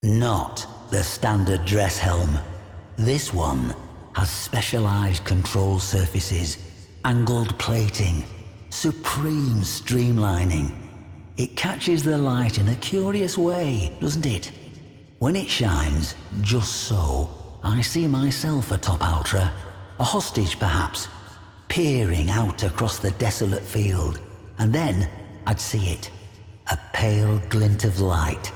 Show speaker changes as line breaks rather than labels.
Not the standard dress helm. This one has specialized control surfaces, angled plating, supreme streamlining. It catches the light in a curious way, doesn't it? When it shines, just so, I see myself atop Ultra, a hostage perhaps, peering out across the desolate field, and then I'd see it, a pale glint of light,